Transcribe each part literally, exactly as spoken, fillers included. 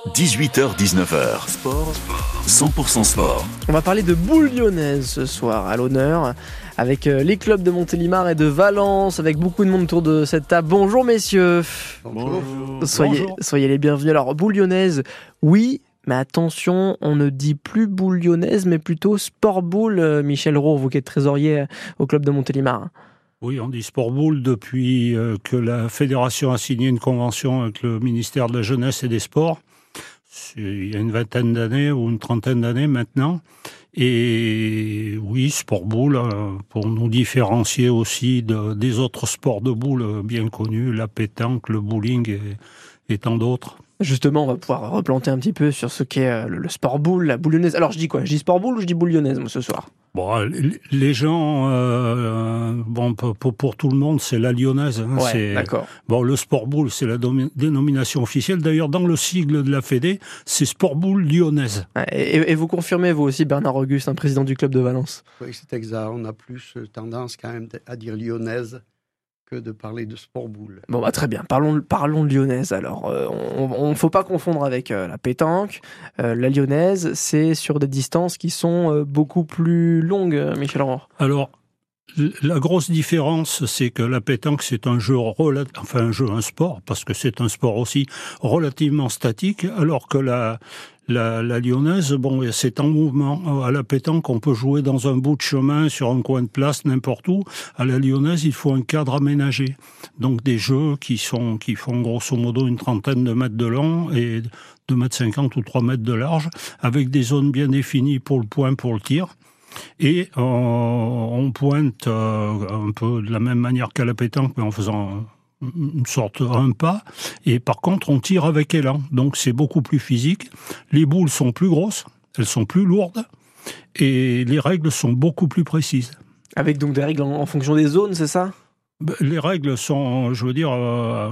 dix-huit heures dix-neuf heures. Sport, cent pour cent sport. On va parler de boules lyonnaises ce soir à l'honneur avec les clubs de Montélimar et de Valence, avec beaucoup de monde autour de cette table. Bonjour messieurs. Bonjour. Soyez, Bonjour. soyez les bienvenus. Alors boules lyonnaises, oui, mais attention, on ne dit plus boules lyonnaises, mais plutôt sport boule. Michel Roux, vous qui êtes trésorier au club de Montélimar. Oui, on dit sport boule depuis euh, que la fédération a signé une convention avec le ministère de la Jeunesse et des Sports. C'est, il y a une vingtaine d'années ou une trentaine d'années maintenant. Et oui, sport boule, euh, pour nous différencier aussi de, des autres sports de boule bien connus, la pétanque, le bowling et, et tant d'autres. Justement, on va pouvoir replanter un petit peu sur ce qu'est le, le sport boule, la boule lyonnaise. Alors je dis quoi ? Je dis sport boule ou je dis boule lyonnaise moi, ce soir ? Bon, les gens, euh, bon, pour, pour tout le monde, c'est la lyonnaise. Hein, ouais, c'est, d'accord. Bon, le sport boule, c'est la domi- dénomination officielle. D'ailleurs, dans le sigle de la Fédé, c'est sport boule lyonnaise. Et, et vous confirmez, vous aussi, Bernard Auguste, un président du club de Valence ? Oui, c'est exact. On a plus tendance quand même à dire lyonnaise que de parler de sport boule. Bon, bah très bien. Parlons, parlons de lyonnaise. Alors, euh, on ne faut pas confondre avec euh, la pétanque. Euh, la lyonnaise, c'est sur des distances qui sont euh, beaucoup plus longues, Michel Roux. Alors, la grosse différence, c'est que la pétanque, c'est un jeu, relat... enfin un jeu, un sport, parce que c'est un sport aussi relativement statique, alors que la, la, la lyonnaise, bon, c'est en mouvement. À la pétanque, on peut jouer dans un bout de chemin, sur un coin de place, n'importe où. À la lyonnaise, il faut un cadre aménagé. Donc des jeux qui sont, qui font grosso modo une trentaine de mètres de long et deux mètres cinquante ou trois mètres de large, avec des zones bien définies pour le point, pour le tir. Et euh, on pointe euh, un peu de la même manière qu'à la pétanque, mais en faisant une sorte un pas. Et par contre, on tire avec élan. Donc c'est beaucoup plus physique. Les boules sont plus grosses, elles sont plus lourdes, et les règles sont beaucoup plus précises. Avec donc des règles en, en fonction des zones, c'est ça ? Les règles sont, je veux dire, euh,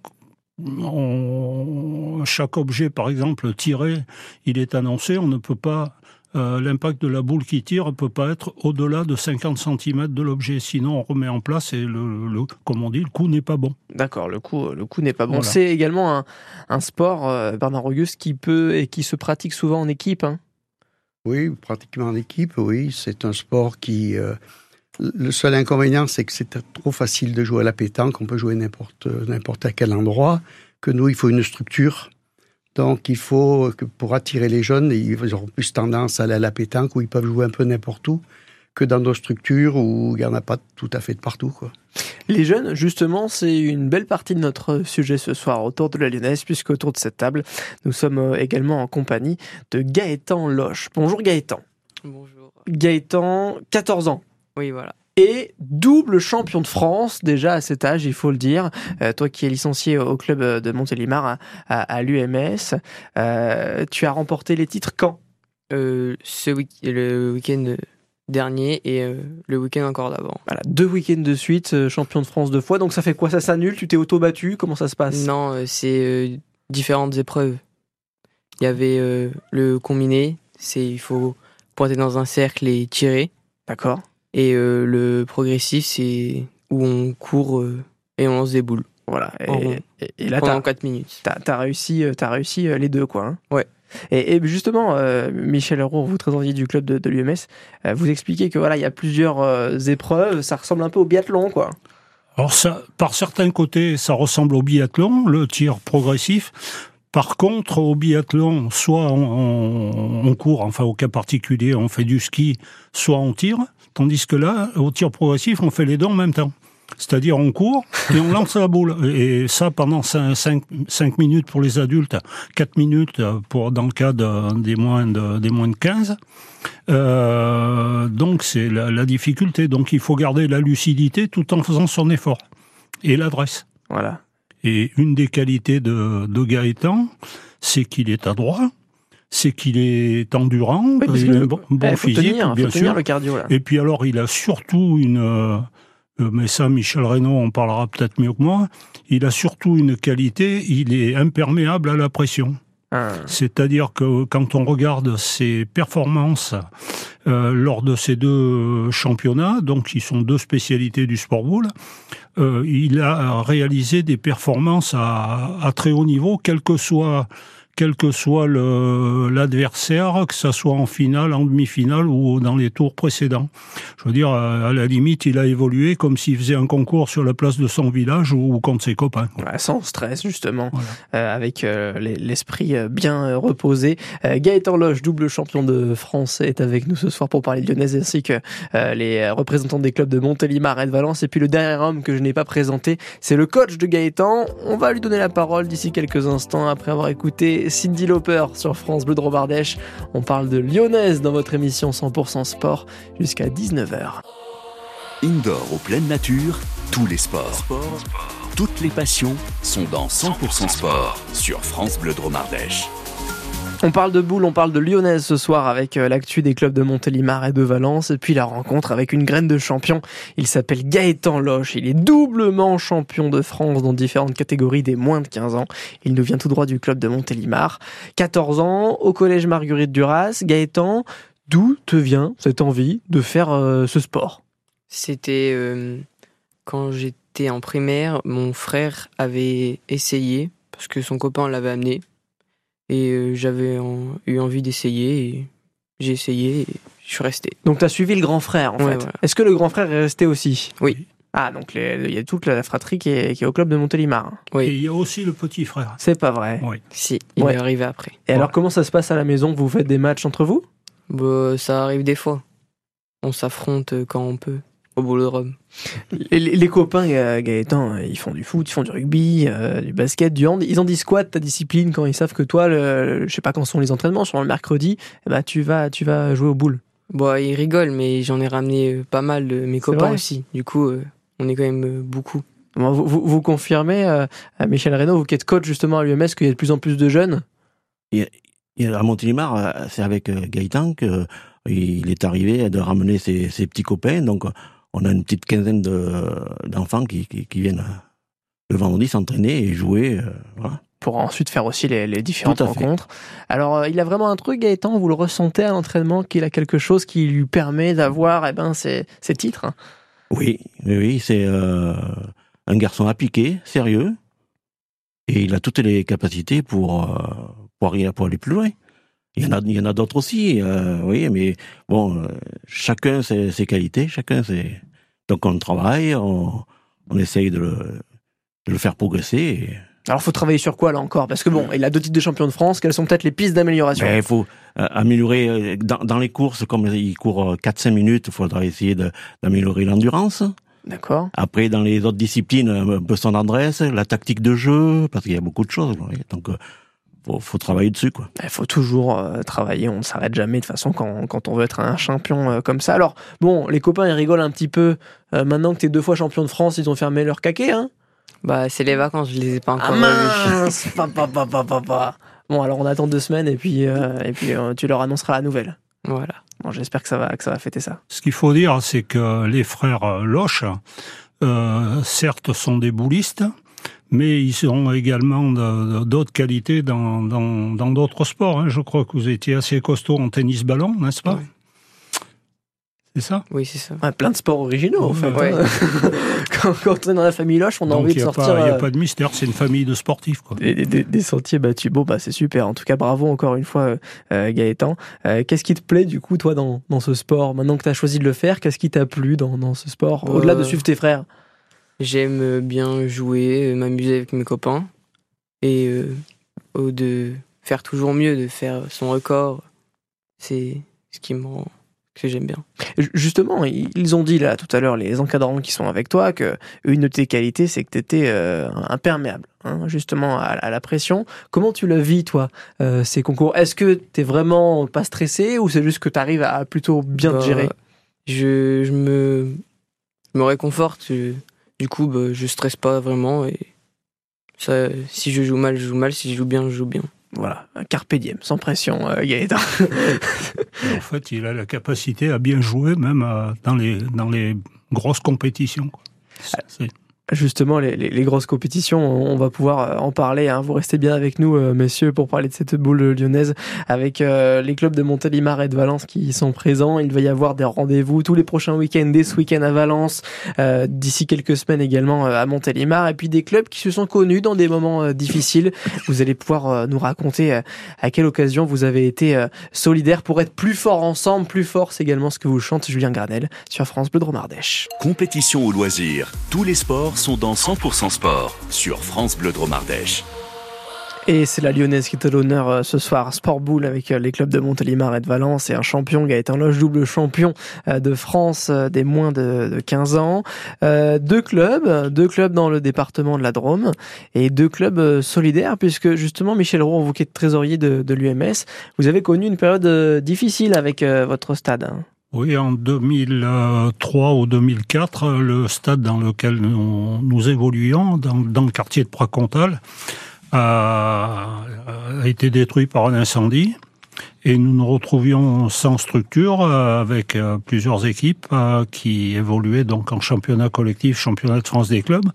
on, chaque objet, par exemple, tiré, il est annoncé, on ne peut pas... Euh, l'impact de la boule qui tire ne peut pas être au-delà de cinquante centimètres de l'objet. Sinon, on remet en place et, le, le, comme on dit, le coup n'est pas bon. D'accord, le coup, le coup n'est pas bon. Voilà. C'est également un, un sport, euh, Bernard Auguste, qui peut et qui se pratique souvent en équipe. Hein. Oui, pratiquement en équipe, oui. C'est un sport qui... Euh, le seul inconvénient, c'est que c'est trop facile de jouer à la pétanque. On peut jouer n'importe, n'importe à quel endroit. Que nous, il faut une structure. Donc, il faut que pour attirer les jeunes, ils auront plus tendance à aller à la pétanque où ils peuvent jouer un peu n'importe où que dans nos structures où il n'y en a pas tout à fait de partout, quoi. Les jeunes, justement, c'est une belle partie de notre sujet ce soir autour de la lyonnaise, puisque autour de cette table, nous sommes également en compagnie de Gaëtan Loche. Bonjour Gaëtan. Bonjour. Gaëtan, quatorze ans. Oui, voilà. Et double champion de France, déjà à cet âge, il faut le dire. Euh, toi qui es licencié au club de Montélimar à, à, à l'U M S, euh, tu as remporté les titres quand ? euh, ce week- Le week-end dernier et euh, le week-end encore d'avant. Voilà, deux week-ends de suite, euh, champion de France deux fois. Donc ça fait quoi ? Ça s'annule ? Tu t'es auto-battu ? Comment ça se passe ? Non, euh, c'est euh, différentes épreuves. Il y avait euh, le combiné, c'est il faut pointer dans un cercle et tirer. D'accord. Et euh, le progressif, c'est où on court euh, et on lance des boules. Voilà. Et, En rond. et, et là, pendant t'as, quatre minutes. t'as, t'as réussi, t'as réussi les deux, quoi. Hein. Ouais. Et, et justement, euh, Michel Roux, vous trésorier du club de, de l'U M S, euh, vous expliquez que voilà, il y a plusieurs euh, épreuves. Ça ressemble un peu au biathlon, quoi. Alors ça, par certains côtés, ça ressemble au biathlon, le tir progressif. Par contre, au biathlon, soit on, on, on court, enfin au cas particulier, on fait du ski, soit on tire. Tandis que là, au tir progressif, on fait les deux en même temps. C'est-à-dire on court et on lance la boule. Et ça pendant cinq minutes pour les adultes, quatre minutes pour, dans le cas de, des, moins de, des moins de quinze. Euh, donc c'est la, la difficulté. Donc il faut garder la lucidité tout en faisant son effort. Et l'adresse. Voilà. Et une des qualités de, de Gaëtan, c'est qu'il est adroit, c'est qu'il est endurant, oui, parce il que, a un bon, bon eh, faut physique, tenir, bien faut sûr. tenir le cardio, là. Et puis alors, il a surtout une... Euh, mais ça, Michel Reynaud en parlera peut-être mieux que moi. Il a surtout une qualité, il est imperméable à la pression. Ah. C'est-à-dire que quand on regarde ses performances euh, lors de ces deux championnats, donc qui sont deux spécialités du sport boule, euh, il a réalisé des performances à, à très haut niveau, quel que soit quel que soit le, l'adversaire, que ça soit en finale, en demi-finale ou dans les tours précédents. Je veux dire, à la limite, il a évolué comme s'il faisait un concours sur la place de son village ou contre ses copains. Ouais, sans stress, justement, voilà. euh, avec euh, l'esprit bien reposé. Euh, Gaëtan Loche, double champion de France, est avec nous ce soir pour parler de lyonnaise, ainsi que euh, les représentants des clubs de Montélimar et de Valence. Et puis le dernier homme que je n'ai pas présenté, c'est le coach de Gaëtan. On va lui donner la parole d'ici quelques instants, après avoir écouté Cyndi Lauper sur France Bleu Drôme-Ardèche. On parle de lyonnaise dans votre émission cent pour cent sport jusqu'à dix-neuf heures. Indoor ou pleine nature, tous les sports. Sport, toutes les passions sont dans cent pour cent sport sur France Bleu Drôme-Ardèche. On parle de boule, on parle de lyonnaise ce soir avec l'actu des clubs de Montélimar et de Valence, et puis la rencontre avec une graine de champion. Il s'appelle Gaëtan Loche, il est doublement champion de France dans différentes catégories des moins de quinze ans. Il nous vient tout droit du club de Montélimar. quatorze ans, au collège Marguerite Duras. Gaëtan, d'où te vient cette envie de faire euh, ce sport ? C'était euh, quand j'étais en primaire, mon frère avait essayé, parce que son copain l'avait amené. Et euh, j'avais en, eu envie d'essayer, et j'ai essayé et je suis resté. Donc tu as suivi le grand frère en ouais, fait. Voilà. Est-ce que le grand frère est resté aussi ? Oui. Ah, donc il y a toute la fratrie qui est, qui est au club de Montélimar. Oui. Et il y a aussi le petit frère. C'est pas vrai. Oui. Si, il Ouais. est arrivé après. Et Ouais. alors comment ça se passe à la maison ? Vous faites des matchs entre vous ? Bah, ça arrive des fois. On s'affronte quand on peut, au Boulodrome. Les, les copains, euh, Gaëtan, ils font du foot, ils font du rugby, euh, du basket, du hand. Ils en disent quoi de ta discipline quand ils savent que toi, le, le- je sais pas quand sont les entraînements, sur le mercredi, eh ben, tu vas, tu vas jouer aux boules. Bah, ils rigolent, mais j'en ai ramené pas mal de mes copains vrai aussi. Du coup, euh, on est quand même euh, beaucoup. Bon, vous, vous, vous confirmez, euh, à Michel Reynaud, vous qui êtes coach justement à l'U M S, qu'il y a de plus en plus de jeunes ? Et à Montélimar, euh, c'est avec euh, Gaëtan qu'il est arrivé de ramener ses, ses petits copains. Donc, on a une petite quinzaine de, d'enfants qui, qui, qui viennent le vendredi s'entraîner et jouer. Euh, voilà. Pour ensuite faire aussi les, les différentes Tout à fait. rencontres. Alors, euh, il a vraiment un truc, Gaëtan, vous le ressentez à l'entraînement, qu'il a quelque chose qui lui permet d'avoir eh ben, ces, ces titres ? Oui, oui, oui, c'est euh, un garçon appliqué, sérieux, et il a toutes les capacités pour, euh, pour, arriver, pour aller plus loin. Il y en a, il y en a d'autres aussi, euh, oui, mais bon, euh, chacun ses, ses qualités, chacun ses... Donc on travaille, on, on essaye de le, de le faire progresser. Et... Alors, faut travailler sur quoi, là, encore ? Parce que bon, il a deux titres de champion de France, quelles sont peut-être les pistes d'amélioration ? Ben, il faut euh, améliorer, euh, dans, dans les courses, comme il court quatre cinq minutes, il faudra essayer de, d'améliorer l'endurance. D'accord. Après, dans les autres disciplines, un peu son adresse, la tactique de jeu, parce qu'il y a beaucoup de choses. Donc, euh, faut, faut travailler dessus, quoi. Il faut toujours euh, travailler, on ne s'arrête jamais de toute façon quand, quand on veut être un champion euh, comme ça. Alors, bon, les copains, ils rigolent un petit peu. Euh, maintenant que t'es deux fois champion de France, ils ont fermé leur caquet, hein ? Bah, c'est les vacances, je les ai pas encore Ah revus. mince pa, pa, pa, pa, pa, pa. Bon, alors on attend deux semaines et puis, euh, et puis euh, tu leur annonceras la nouvelle. Voilà. Bon, j'espère que ça va, que ça va fêter ça. Ce qu'il faut dire, c'est que les frères Loche, euh, certes, sont des boulistes, mais ils ont également de, de, d'autres qualités dans, dans, dans d'autres sports. Hein. Je crois que vous étiez assez costaud en tennis-ballon, n'est-ce pas ? Ouais. C'est ça ? Oui, c'est ça. Ouais, plein de sports originaux, en fait. Ouais. hein. quand, quand on est dans la famille Loche, on a Donc envie il de n'y a, sortir pas- y a euh, pas de mystère, c'est une famille de sportifs, quoi. des, des- des sentiers battus. Bon, bah c'est super. En tout cas, bravo encore une fois, euh, Gaëtan. Euh, qu'est-ce qui te plaît, du coup, toi, dans, dans ce sport ? Maintenant que tu as choisi de le faire, qu'est-ce qui t'a plu dans, dans ce sport ? Au-delà de Euh, suivre tes frères. J'aime bien jouer, euh, m'amuser avec mes copains et euh, au- de faire toujours mieux, de faire son record. C'est ce qui me rend que j'aime bien. Ju- Justement, ils ont dit là tout à l'heure, les encadrants qui sont avec toi, que une de tes qualités, c'est que tu étais euh, imperméable, hein, justement, à, à la pression. Comment tu le vis, toi, euh, ces concours ? Est-ce que tu es vraiment pas stressé ou c'est juste que tu arrives à plutôt bien te Bah, gérer ? Je, je me, je me réconforte. je- du coup, bah, je stresse pas vraiment. Et ça, si je joue mal, je joue mal. Si je joue bien, je joue bien. Voilà, un carpe diem, sans pression, euh, Gaëtan. Et en fait, il a la capacité à bien jouer, même euh, dans, les, dans les grosses compétitions, quoi. C'est- c'est- Justement, les, les, les grosses compétitions, on va pouvoir en parler. Hein. Vous restez bien avec nous, euh, messieurs, pour parler de cette boule lyonnaise avec euh, les clubs de Montélimar et de Valence qui sont présents. Il va y avoir des rendez-vous tous les prochains week-ends, dès ce week-end à Valence, euh, d'ici quelques semaines également euh, à Montélimar, et puis des clubs qui se sont connus dans des moments euh, difficiles. Vous allez pouvoir euh, nous raconter euh, à quelle occasion vous avez été euh, solidaires pour être plus forts ensemble. Plus fort, c'est également ce que vous chante Julien Granel sur France Bleu Drôme Ardèche. Compétition ou loisirs, tous les sports sont dans cent pour cent sport sur France Bleu Drôme Ardèche. Et c'est la Lyonnaise qui est à l'honneur ce soir. Sport Boule avec les clubs de Montélimar et de Valence et un champion, Gaëtan Loge, double champion de France des moins de quinze ans. Euh, deux clubs, deux clubs dans le département de la Drôme et deux clubs solidaires puisque justement Michel Roux, vous qui êtes trésorier de, de l'U M S, vous avez connu une période difficile avec votre stade. Oui, en deux mille trois ou deux mille quatre, le stade dans lequel nous, nous évoluions, dans, dans le quartier de Pracontal, a, a été détruit par un incendie. Et nous nous retrouvions sans structure avec plusieurs équipes qui évoluaient donc en championnat collectif, championnat de France des clubs.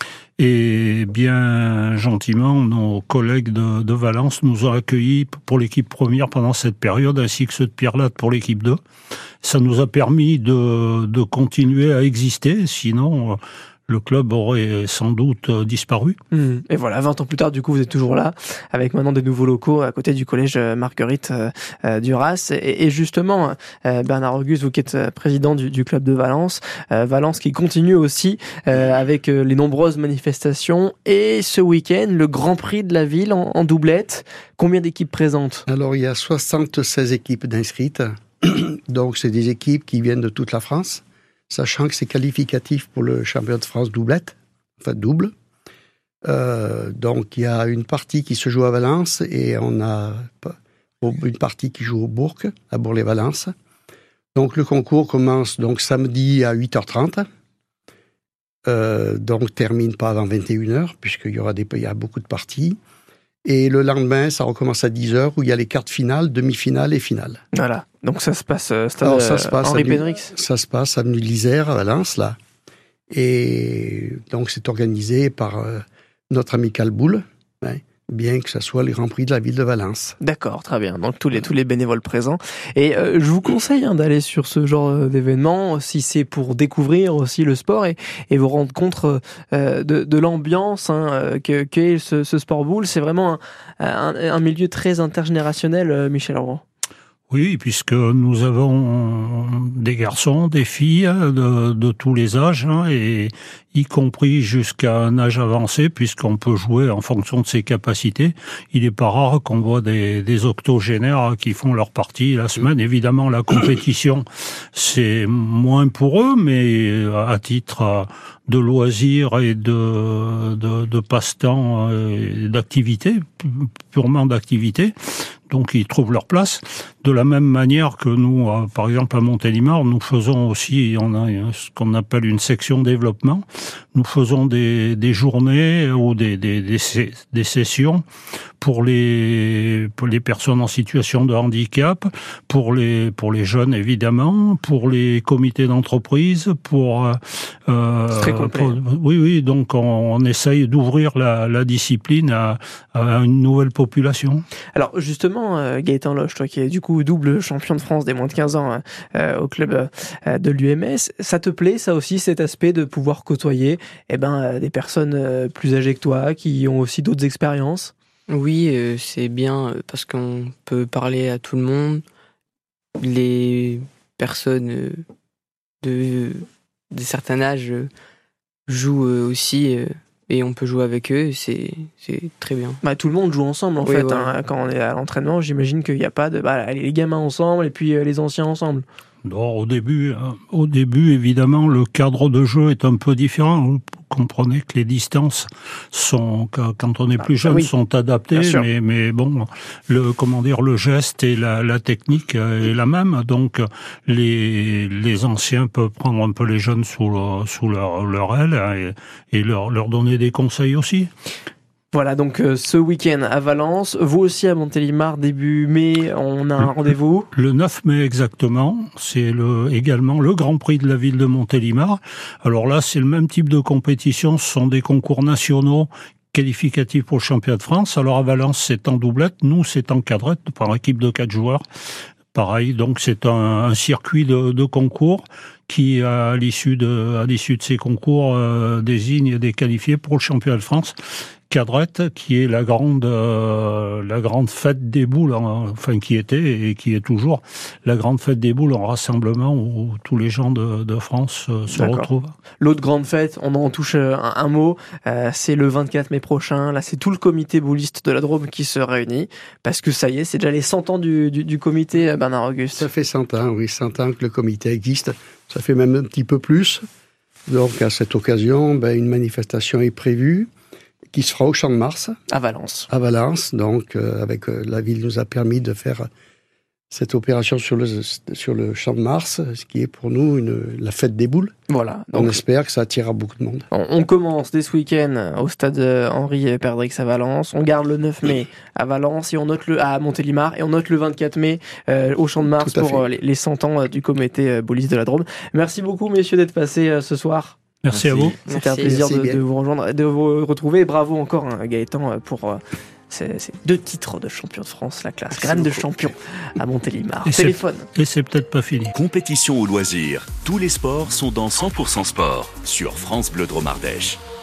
Et bien gentiment, nos collègues de, de Valence nous ont accueillis pour l'équipe première pendant cette période, ainsi que ceux de Pierre-Latte pour l'équipe deux. Ça nous a permis de, de continuer à exister, sinon le club aurait sans doute disparu. Mmh. Et voilà, vingt ans plus tard, du coup, vous êtes toujours là, avec maintenant des nouveaux locaux à côté du collège Marguerite euh, Duras. Et, et justement, euh, Bernard Auguste, vous qui êtes président du, du club de Valence, euh, Valence qui continue aussi euh, avec euh, les nombreuses manifestations. Et ce week-end, le Grand Prix de la ville en, en doublette. Combien d'équipes présentes ? Alors, il y a soixante-seize équipes d'inscrites. Donc, c'est des équipes qui viennent de toute la France, sachant que c'est qualificatif pour le championnat de France doublette, enfin double. Euh, donc, il y a une partie qui se joue à Valence et on a une partie qui joue au Bourg, à Bourg-les-Valence. Donc, le concours commence donc samedi à huit heures trente. Euh, donc, termine pas avant vingt et une heures, puisqu'il y aura des, il y a beaucoup de parties. Et le lendemain, ça recommence à dix heures, où il y a les quarts de finale, demi-finale et finale. Voilà. Donc ça se passe euh, stade Alors, ça se passe Henri à, Pédrix. Ça se passe à l'Isère, à Valence, là. Et donc, c'est organisé par euh, notre amicale Boule, hein, bien que ce soit le Grand Prix de la ville de Valence. D'accord, très bien. Donc tous les tous les bénévoles présents. Et euh, je vous conseille hein, d'aller sur ce genre d'événement si c'est pour découvrir aussi le sport et, et vous rendre compte euh, de, de l'ambiance hein, que qu'est ce, ce sport boule. C'est vraiment un, un, un milieu très intergénérationnel, Michel Roux. Oui, puisque nous avons des garçons, des filles de, de tous les âges, hein, et y compris jusqu'à un âge avancé, puisqu'on peut jouer en fonction de ses capacités. Il n'est pas rare qu'on voit des, des octogénaires qui font leur partie la semaine. Évidemment, la compétition, c'est moins pour eux, mais à titre de loisirs et de, de, de passe-temps et d'activité, purement d'activité. Donc, ils trouvent leur place. De la même manière que nous, par exemple, à Montélimar, nous faisons aussi, on a ce qu'on appelle une section développement. Nous faisons des, des journées ou des, des, des, des sessions pour les, pour les personnes en situation de handicap, pour les, pour les jeunes, évidemment, pour les comités d'entreprise, pour, euh, C'est très complet. Pour, oui, oui, donc on, on essaye d'ouvrir la, la discipline à, à une nouvelle population. Alors, justement, euh, Gaëtan Loge, toi qui es du coup double champion de France des moins de quinze ans euh, au club euh, de l'U M S, ça te plaît, ça aussi, cet aspect de pouvoir côtoyer eh ben, euh, des personnes euh, plus âgées que toi, qui ont aussi d'autres expériences? Oui, euh, c'est bien euh, parce qu'on peut parler à tout le monde. Les personnes euh, de, de certains âges euh, jouent euh, aussi euh, et on peut jouer avec eux, c'est, c'est très bien. Bah, tout le monde joue ensemble en oui, fait. voilà. Hein, quand on est à l'entraînement, j'imagine qu'il n'y a pas de bah, les gamins ensemble et puis euh, les anciens ensemble. Non, au début, hein, au début, évidemment, le cadre de jeu est un peu différent. Vous comprenez que les distances sont, quand on est plus jeune, ah, oui. sont adaptées, mais, mais bon, le, comment dire, le geste et la, la technique est la même. Donc, les, les anciens peuvent prendre un peu les jeunes sous, le, sous leur, leur aile et, et leur, leur donner des conseils aussi. Voilà, donc euh, ce week-end à Valence, vous aussi à Montélimar, début mai, on a un rendez-vous. Le neuf mai exactement, c'est le, également le Grand Prix de la ville de Montélimar. Alors là, c'est le même type de compétition, ce sont des concours nationaux qualificatifs pour le championnat de France. Alors à Valence, c'est en doublette, nous c'est en quadrette, par équipe de quatre joueurs. Pareil, donc c'est un, un circuit de, de concours qui, à l'issue de, à l'issue de ces concours, euh, désigne des qualifiés pour le championnat de France. Cadrette, qui est la grande, euh, la grande fête des boules, hein, enfin qui était et qui est toujours la grande fête des boules, en rassemblement où tous les gens de, de France euh, se D'accord. retrouvent. L'autre grande fête, on en touche un, un mot, euh, c'est le vingt-quatre mai prochain. Là, c'est tout le comité bouliste de la Drôme qui se réunit, parce que ça y est, c'est déjà les cent ans du, du, du comité, Bernard Auguste. Ça fait cent ans, oui, cent ans que le comité existe. Ça fait même un petit peu plus. Donc, à cette occasion, ben, une manifestation est prévue, qui se fera au Champ de Mars. À Valence. À Valence, donc, euh, avec euh, la ville nous a permis de faire cette opération sur le, sur le Champ de Mars, ce qui est pour nous une, la fête des boules. Voilà. On Donc, espère que ça attirera beaucoup de monde. on, on commence dès ce week-end au stade Henri Perdrix à Valence. On garde le neuf mai à Valence et on note le, à Montélimar, et on note le vingt-quatre mai euh, au Champ de Mars pour euh, les, les cent ans du comité euh, bouliste de la Drôme. Merci beaucoup, messieurs, d'être passés euh, ce soir. Merci, Merci à vous. C'était un Merci. plaisir Merci de, de vous rejoindre, de vous retrouver. Et bravo encore, hein, Gaëtan, pour euh, ces, ces deux titres de champion de France, la classe. Merci Graine de beaucoup. champion à Montélimar. Et c'est- Téléphone. Et c'est peut-être pas fini. Compétition ou loisirs, tous les sports sont dans cent pour cent sport sur France Bleu Drôme Ardèche.